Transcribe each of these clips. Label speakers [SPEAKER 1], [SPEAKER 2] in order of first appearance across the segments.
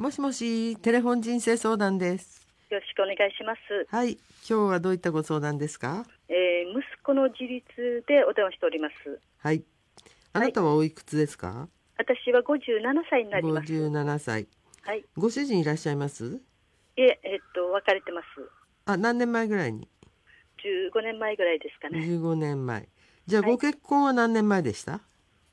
[SPEAKER 1] もしもし、テレフォン人生相談です。
[SPEAKER 2] よろしくお願いします。
[SPEAKER 1] はい、今日はどういったご相談ですか？
[SPEAKER 2] 息子の自立でお電話しております。
[SPEAKER 1] はい。あなたはおいくつですか？
[SPEAKER 2] 私は57歳になります。
[SPEAKER 1] 57歳。
[SPEAKER 2] はい。
[SPEAKER 1] ご主人いらっしゃいます？
[SPEAKER 2] 別れてます。
[SPEAKER 1] 何年前ぐらいに
[SPEAKER 2] 15年前ぐらいですかね。
[SPEAKER 1] ？15年前。じゃあ、
[SPEAKER 2] はい。
[SPEAKER 1] ご結婚は何年前でした？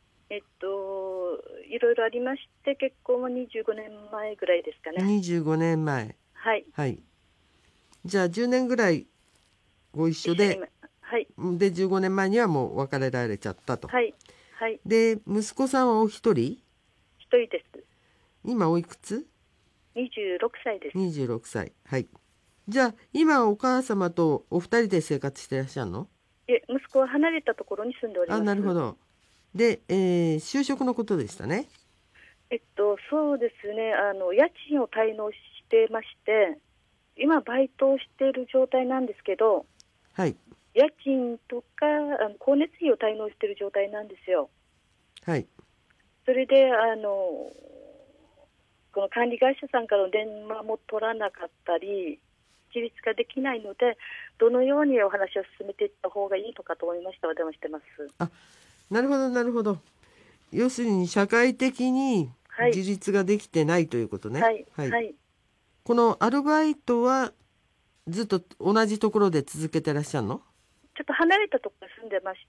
[SPEAKER 2] いろいろありまして、結婚は25年前ぐらいですかね。
[SPEAKER 1] 25年前。
[SPEAKER 2] はい。
[SPEAKER 1] はい。じゃあ、10年ぐらいご一緒で、
[SPEAKER 2] はい。
[SPEAKER 1] で、15年前にはもう別れられちゃったと。
[SPEAKER 2] はい。はい。
[SPEAKER 1] で、息子さんはお一人？
[SPEAKER 2] 一人です。
[SPEAKER 1] 今おいくつ？
[SPEAKER 2] 26歳です。
[SPEAKER 1] 26歳。はい。じゃあ、今お母様とお二人で生活してらっしゃるの？
[SPEAKER 2] 息子は離れたところに住んでおります。
[SPEAKER 1] なるほど。で、就職のことでしたね。
[SPEAKER 2] そうですね。家賃を滞納してまして、今バイトをしている状態なんですけど、
[SPEAKER 1] はい。
[SPEAKER 2] 家賃とか光熱費を滞納している状態なんですよ。
[SPEAKER 1] はい。
[SPEAKER 2] それでこの管理会社さんからの電話も取らなかったり、自立ができないので、どのようにお話を進めていった方がいいのかと思いましてお電話してます。
[SPEAKER 1] なるほど、なるほど。要するに社会的に自立ができてないということね。
[SPEAKER 2] はい。
[SPEAKER 1] はい。
[SPEAKER 2] はい。
[SPEAKER 1] このアルバイトはずっと同じところで続けてらっしゃるの？
[SPEAKER 2] ちょっと離れたところに住んでまして、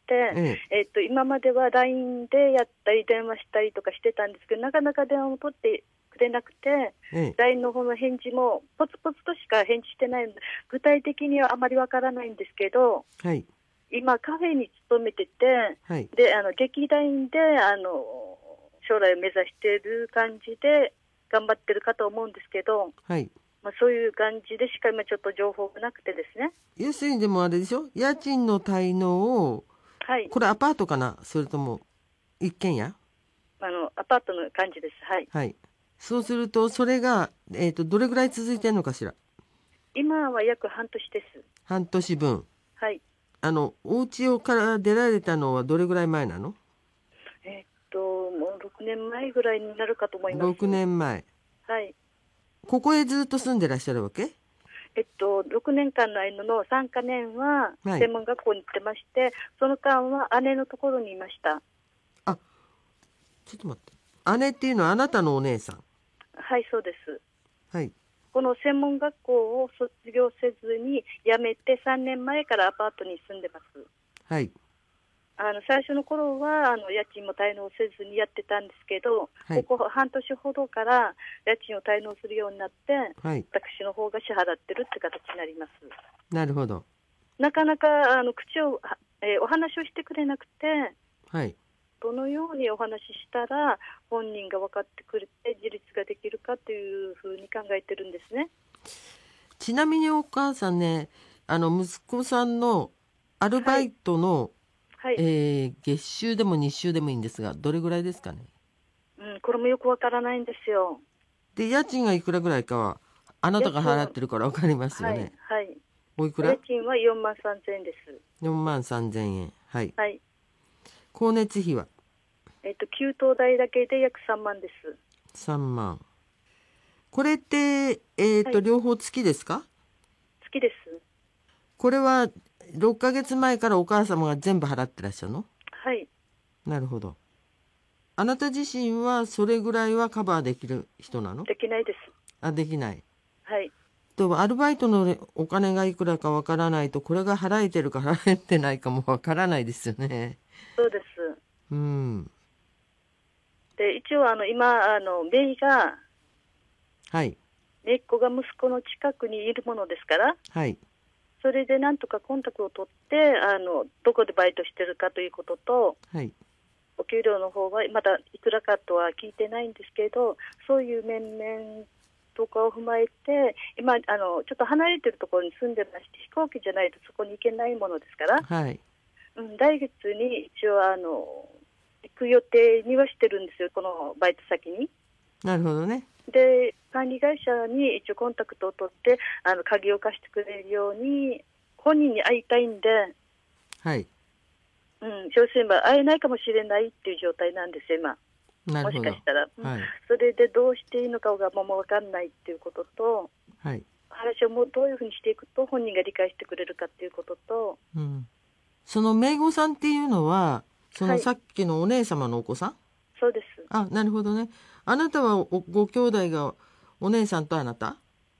[SPEAKER 1] え
[SPEAKER 2] 今までは LINE でやったり電話したりとかしてたんですけど、なかなか電話も取ってくれなくて、LINE の方の返事もポツポツとしか返事してないので、具体的にはあまりわからないんですけど、
[SPEAKER 1] はい。
[SPEAKER 2] 今カフェに勤めてて、
[SPEAKER 1] はい。
[SPEAKER 2] で劇団員で将来を目指している感じで頑張ってるかと思うんですけど、
[SPEAKER 1] はい。
[SPEAKER 2] そういう感じでしか今ちょっと情報がなくてですね。
[SPEAKER 1] 要するにでもあれでしょ、家賃の滞納を、
[SPEAKER 2] はい。
[SPEAKER 1] これアパートかな、それとも一軒家？
[SPEAKER 2] アパートの感じです。はい。
[SPEAKER 1] はい。そうすると、それが、どれぐらい続いてるのかしら？
[SPEAKER 2] 今は約半年です。
[SPEAKER 1] 半年分。
[SPEAKER 2] はい。
[SPEAKER 1] お家から出られたのはどれぐらい前なの？
[SPEAKER 2] もう6年前ぐらいになるかと思います。
[SPEAKER 1] 6年前。
[SPEAKER 2] はい。
[SPEAKER 1] ここへずっと住んでらっしゃるわけ
[SPEAKER 2] 6年間の間の3か年は
[SPEAKER 1] はい。
[SPEAKER 2] 専門学校に行ってまして、その間は姉のところにいました。
[SPEAKER 1] ちょっと待って。姉っていうのはあなたのお姉さん？
[SPEAKER 2] はい、そうです。
[SPEAKER 1] はい。
[SPEAKER 2] この専門学校を卒業せずに辞めて3年前からアパートに住んでます。
[SPEAKER 1] はい。
[SPEAKER 2] 最初の頃は家賃も滞納せずにやってたんですけど、
[SPEAKER 1] はい。
[SPEAKER 2] ここ半年ほどから家賃を滞納するようになって、
[SPEAKER 1] はい。
[SPEAKER 2] 私の方が支払ってるって形になります。
[SPEAKER 1] なるほど。
[SPEAKER 2] なかなか口を、お話をしてくれなくて、
[SPEAKER 1] はい。
[SPEAKER 2] どのようにお話ししたら本人が分かってくれて自立ができるかというふうに考えてるんですね。
[SPEAKER 1] ちなみにお母さんね、息子さんのアルバイトの、
[SPEAKER 2] はい。
[SPEAKER 1] 月収でも日収でもいいんですが、どれぐらいですかね？
[SPEAKER 2] これもよくわからないんですよ。
[SPEAKER 1] で、家賃がいくらぐらいかは、あなたが払ってるから分かりますよ
[SPEAKER 2] はい
[SPEAKER 1] ね。
[SPEAKER 2] はい。
[SPEAKER 1] おいくら？
[SPEAKER 2] 家賃は4万3000円です。
[SPEAKER 1] 4万3000円。はい。
[SPEAKER 2] はい。
[SPEAKER 1] 光熱費は
[SPEAKER 2] 給湯代だけで約3万です。
[SPEAKER 1] 3万。これって、
[SPEAKER 2] はい。
[SPEAKER 1] 両方月ですか？
[SPEAKER 2] 月です。
[SPEAKER 1] これは6ヶ月前からお母様が全部払ってらっしゃるの？
[SPEAKER 2] はい。
[SPEAKER 1] なるほど。あなた自身はそれぐらいはカバーできる人なの？
[SPEAKER 2] できないです。
[SPEAKER 1] できない。
[SPEAKER 2] はい。
[SPEAKER 1] と、アルバイトのお金がいくらかわからないと、これが払えてるか払えてないかもわからないですよね。
[SPEAKER 2] そうです。
[SPEAKER 1] うん。
[SPEAKER 2] で、一応今、姪が、
[SPEAKER 1] はい。
[SPEAKER 2] 姪っ子が息子の近くにいるものですから、
[SPEAKER 1] はい。
[SPEAKER 2] それでなんとかコンタクトを取って、どこでバイトしてるかということと、
[SPEAKER 1] はい。
[SPEAKER 2] お給料の方はまだいくらかとは聞いてないんですけど、そういう面々とかを踏まえて、今ちょっと離れてるところに住んでまして、飛行機じゃないとそこに行けないものですから、
[SPEAKER 1] はい。
[SPEAKER 2] 来月に一応行く予定にはしてるんですよ、このバイト先に。
[SPEAKER 1] なるほどね。
[SPEAKER 2] で、管理会社に一応コンタクトを取って、鍵を貸してくれるように、本人に会いたいんで、
[SPEAKER 1] はい。
[SPEAKER 2] 少数は会えないかもしれないっていう状態なんですよ、今。 もしかしたら、
[SPEAKER 1] はい、
[SPEAKER 2] それでどうしていいのかがもう分かんないっていうことと、
[SPEAKER 1] はい、
[SPEAKER 2] 話をもうどういうふうにしていくと本人が理解してくれるかっていうことと、
[SPEAKER 1] その姪御さんっていうのはそのさっきのお姉様のお子さん？
[SPEAKER 2] そうです。
[SPEAKER 1] あ、なるほどね。あなたはご兄弟がお姉さんとあなた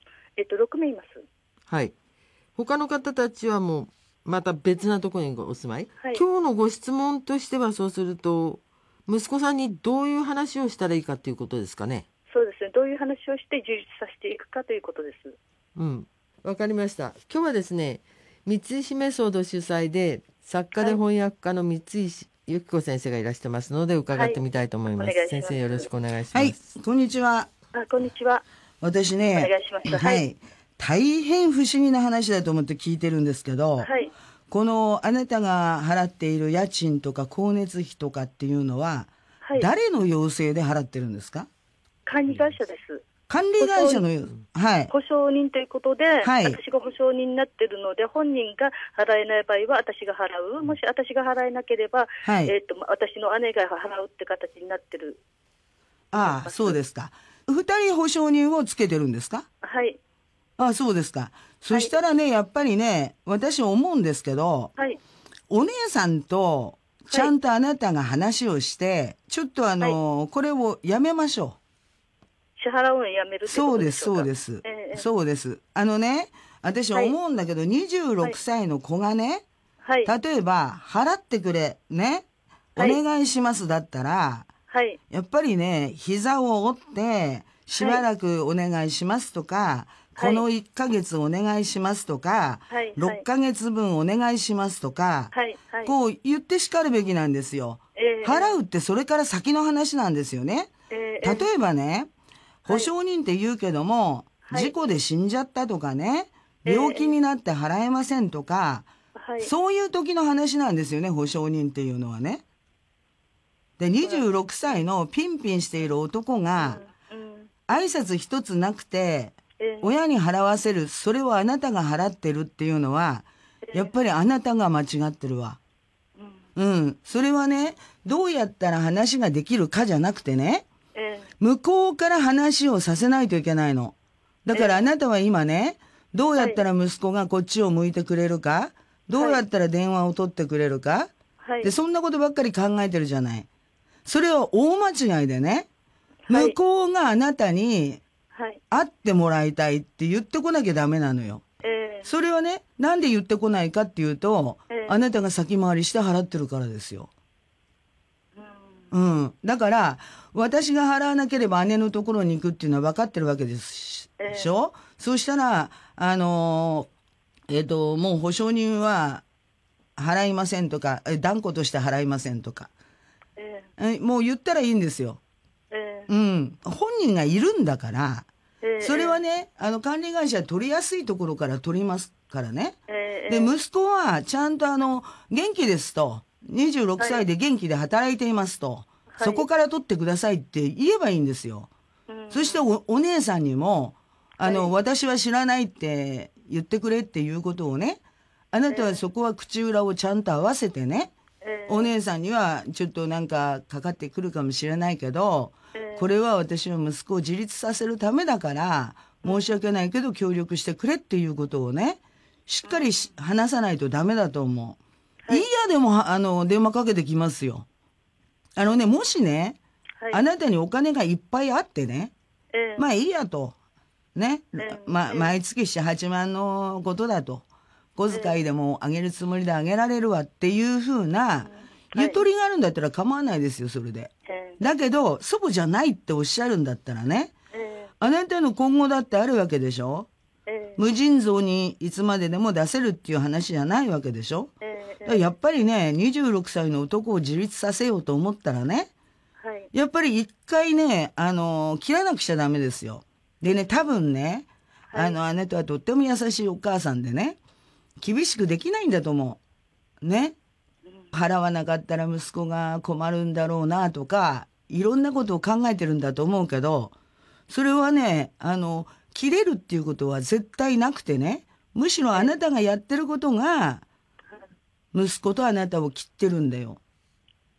[SPEAKER 2] 6名います。
[SPEAKER 1] はい。他の方たちはもうまた別なところにお住まい、
[SPEAKER 2] はい、
[SPEAKER 1] 今日のご質問としてはそうすると息子さんにどういう話をしたらいいかということですかね。
[SPEAKER 2] そうですね。どういう話をして充実させていくかということです。
[SPEAKER 1] わかりました。今日はですね、三石メソッド主催で作家で翻訳家の三石由紀子先生がいらしてますので伺ってみたいと思います。先生よろしくお願いします。
[SPEAKER 3] はい、こんにちは。
[SPEAKER 2] こんにちは。
[SPEAKER 3] 私ね、
[SPEAKER 2] お願いします。
[SPEAKER 3] はい、大変不思議な話だと思って聞いてるんですけど、
[SPEAKER 2] はい、
[SPEAKER 3] このあなたが払っている家賃とか光熱費とかっていうのは、はい、誰の要請で払ってるんですか？
[SPEAKER 2] 管理会社です。
[SPEAKER 3] 管理会社の、はい、
[SPEAKER 2] 保証人ということで、はい、私が保証人になっているので、本人が払えない場合は私が払う。もし私が払えなければ、はい、私の姉が払うって形になってる。
[SPEAKER 3] ああ、そうですか。2人保証人をつけてるんですか？
[SPEAKER 2] はい。
[SPEAKER 3] ああ、そうですか。そしたらね、やっぱりね、私思うんですけど、はい、お姉さんとちゃんとあなたが話をして、ちょっとこれをやめましょう。
[SPEAKER 2] 支払うのやめるってことでしょうか？
[SPEAKER 3] そうです、そうです。私思うんだけど、26歳の子がね、はい、例えば、払ってくれ、ね、お願いしますだったら、はい、やっぱりね、膝を折って、しばらくお願いしますとか、はい、この1ヶ月お願いしますとか、はい、6ヶ月分お願いしますとか、はいはい、こう言って叱るべきなんですよ。払うってそれから先の話なんですよね。例えばね、保証人って言うけども、はい、事故で死んじゃったとかね、病気になって払えませんとか、そういう時の話なんですよね、保証人っていうのはね。で、26歳のピンピンしている男が、挨拶一つなくて、親に払わせる、それをあなたが払ってるっていうのは、やっぱりあなたが間違ってるわ。それはね、どうやったら話ができるかじゃなくてね、向こうから話をさせないといけないの。だからあなたは今ね、どうやったら息子がこっちを向いてくれるか、どうやったら電話を取ってくれるか、で、そんなことばっかり考えてるじゃない。それは大間違いでね、向こうがあなたに会ってもらいたいって言ってこなきゃダメなのよ。それはね、なんで言ってこないかっていうと、あなたが先回りして払ってるからですよ。だから、私が払わなければ姉のところに行くっていうのは分かってるわけですでしょ？そうしたら、もう保証人は払いませんとか、断固として払いませんとか、もう言ったらいいんですよ。本人がいるんだから、それはね、管理会社は取りやすいところから取りますからね。で、息子はちゃんと元気ですと。26歳で元気で働いていますと、はい、そこから取ってくださいって言えばいいんですよ。そしてお姉さんにも、私は知らないって言ってくれっていうことをね、あなたはそこは口裏をちゃんと合わせてね、お姉さんにはちょっとなんかかかってくるかもしれないけど、これは私は息子を自立させるためだから、申し訳ないけど協力してくれっていうことをね、しっかり話さないとダメだと思う。いいやでも、電話かけてきますよ。もしね、あなたにお金がいっぱいあってね、まあいいやと。ね。毎月7、8万のことだと。小遣いでもあげるつもりであげられるわっていうふうな、ゆとりがあるんだったら構わないですよ、それで。だけど、そうじゃないっておっしゃるんだったらね、あなたの今後だってあるわけでしょ？無尽蔵にいつまででも出せるっていう話じゃないわけでしょ？やっぱりね、26歳の男を自立させようと思ったらね、やっぱり一回ね、切らなくちゃダメですよ。でね、多分ね、あなたはとっても優しいお母さんでね、厳しくできないんだと思う。ね。払わなかったら息子が困るんだろうなとか、いろんなことを考えてるんだと思うけど、それはね、切れるっていうことは絶対なくてね、むしろあなたがやってることが、息子とあなたを切ってるんだよ。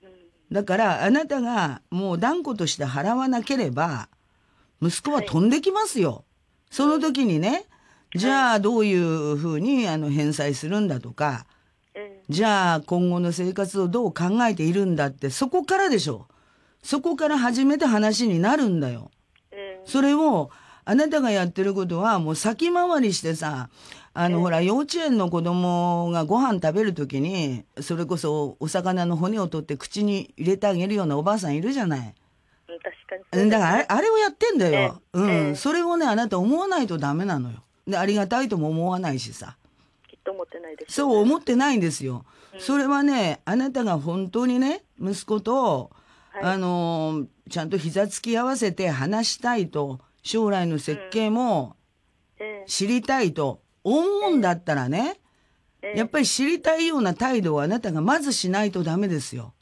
[SPEAKER 3] だからあなたがもう断固として払わなければ息子は飛んできますよ、その時にね。じゃあどういうふうに返済するんだとか、じゃあ今後の生活をどう考えているんだって、そこからでしょ。そこから初めて話になるんだよ。それをあなたがやってることはもう先回りしてさ、ほら幼稚園の子供がご飯食べるときにそれこそお魚の骨を取って口に入れてあげるようなおばあさんいるじゃない。
[SPEAKER 2] 確かに、
[SPEAKER 3] だからあれをやってんだよ。それをねあなた思わないとダメなのよ。でありがたいとも思わないしさ。
[SPEAKER 2] きっと思ってないです、ね。
[SPEAKER 3] そう思ってないんですよ。それはねあなたが本当にね息子と、ちゃんと膝つき合わせて話したいと、将来の設計も知りたいと思うんだったらね、やっぱり知りたいような態度をあなたがまずしないとダメですよ。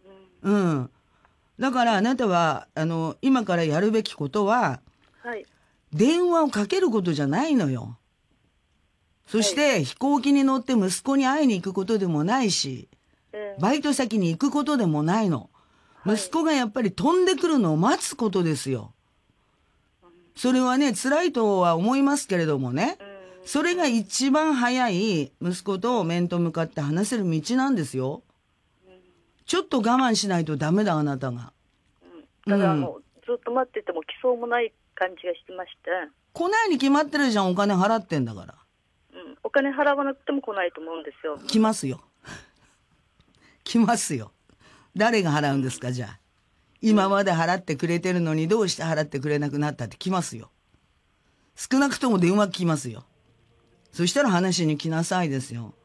[SPEAKER 3] だからあなたは今からやるべきことは、電話をかけることじゃないのよ。そして飛行機に乗って息子に会いに行くことでもないし、バイト先に行くことでもないの。息子がやっぱり飛んでくるのを待つことですよ。それはね辛いとは思いますけれどもね、それが一番早い息子と面と向かって話せる道なんですよ。ちょっと我慢しないとダメだあなたが。
[SPEAKER 2] ただずっと待ってても来そうもない感じがしてまして。
[SPEAKER 3] 来ないに決まってるじゃん、お金払ってんだから。
[SPEAKER 2] お金払わなくても来ないと思うんですよ。
[SPEAKER 3] 来ますよ来ますよ。誰が払うんですかじゃあ。今まで払ってくれてるのにどうして払ってくれなくなったって来ますよ。少なくとも電話来ますよ。そしたら話に来なさいですよ。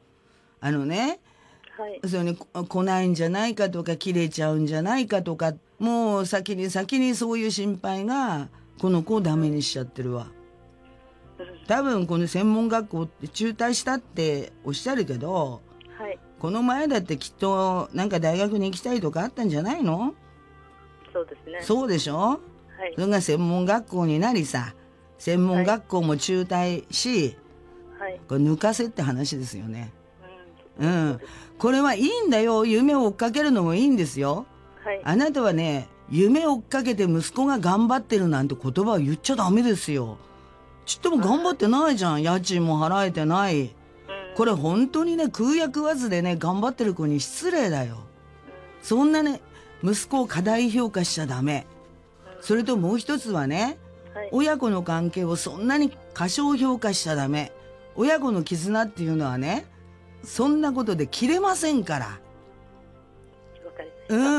[SPEAKER 3] それに来ないんじゃないかとか切れちゃうんじゃないかとか、もう先にそういう心配がこの子をダメにしちゃってるわ。多分この専門学校って中退したっておっしゃるけど、この前だってきっとなんか大学に行きたいとかあったんじゃないの？
[SPEAKER 2] そうですね。
[SPEAKER 3] そうでしょ？それが専門学校になりさ、専門学校も中退し、これ抜かせって話ですよね。これはいいんだよ。夢を追っかけるのもいいんですよ。あなたはね夢を追っかけて息子が頑張ってるなんて言葉を言っちゃダメですよ。ちっとも頑張ってないじゃん。家賃も払えてない。これ本当にね空や食わずでね頑張ってる子に失礼だよ。そんなね息子を過大評価しちゃダメ。それともう一つはね、親子の関係をそんなに過小評価しちゃダメ。親子の絆っていうのはねそんなことで切れませんから。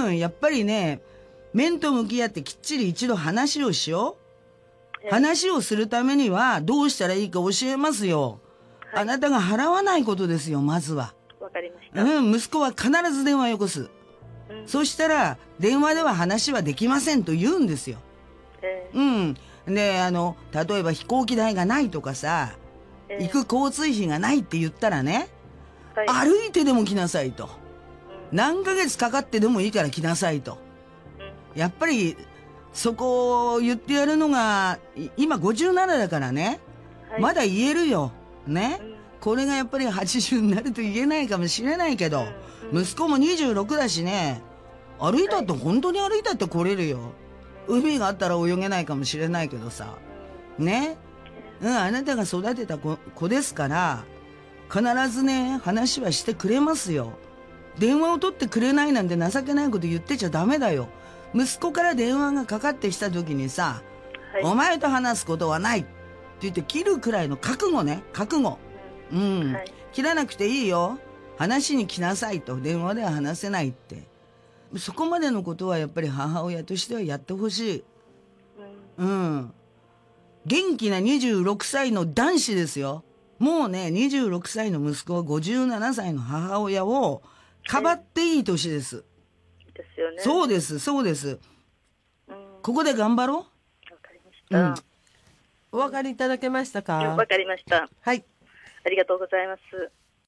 [SPEAKER 3] やっぱりね面と向き合ってきっちり一度話をしよう。話をするためにはどうしたらいいか教えますよ。あなたが払わないことですよ。まずは。
[SPEAKER 2] わかりました。
[SPEAKER 3] 息子は必ず電話をよこす。そしたら電話では話はできませんと言うんですよ。で例えば飛行機代がないとかさ、行く交通費がないって言ったらね、歩いてでも来なさいと。何ヶ月かかってでもいいから来なさいと。やっぱりそこを言ってやるのが今57だからね、まだ言えるよね。これがやっぱり80になると言えないかもしれないけど、息子も26だしね、歩いたって本当に歩いたって来れるよ。海があったら泳げないかもしれないけどさね。あなたが育てた子ですから必ずね話はしてくれますよ。電話を取ってくれないなんて情けないこと言ってちゃダメだよ。息子から電話がかかってきた時にさ、お前と話すことはないって言って切るくらいの覚悟ね。覚悟。切らなくていいよ。話に来なさいと。電話では話せないって。そこまでのことはやっぱり母親としてはやってほしい。元気な26歳の男子ですよ。もうね26歳の息子は57歳の母親をかばっていい年です。
[SPEAKER 2] ですよね。
[SPEAKER 3] そうですそうです。ここで頑張ろう。わ
[SPEAKER 2] かりました。
[SPEAKER 1] お分かりいただけましたか？
[SPEAKER 2] わかりました。
[SPEAKER 1] はい。
[SPEAKER 2] ありがとうございます。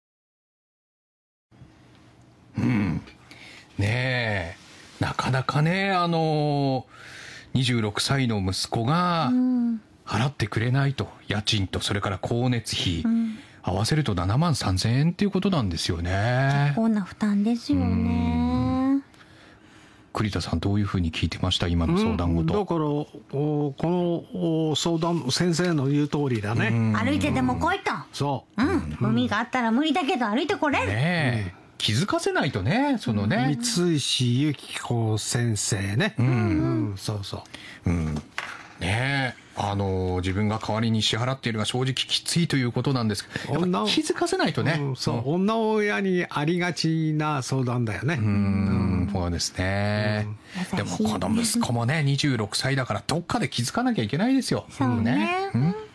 [SPEAKER 4] ねえ、なかなかね26歳の息子が払ってくれないと、家賃とそれから光熱費、合わせると7万3,000円っていうことなんですよね。
[SPEAKER 5] 結構な負担ですよね。
[SPEAKER 4] 栗田さんどういうふうに聞いてました今の相談事。
[SPEAKER 5] だからこの相談先生の言う通りだね。
[SPEAKER 6] 歩いてでも来いと。
[SPEAKER 5] そう。
[SPEAKER 6] 海があったら無理だけど歩いてこれる。
[SPEAKER 4] ねえ、気づかせないとね、そのね。
[SPEAKER 5] 三石由紀子先生ね。そうそう。
[SPEAKER 4] ねえ、自分が代わりに支払っているが正直きついということなんですけど、やっぱ気づかせないとね。
[SPEAKER 5] 女親にありがちな相談だよね。
[SPEAKER 4] そうですね。でもこの息子もね、26歳だからどっかで気づかなきゃいけないですよ。
[SPEAKER 6] そうね。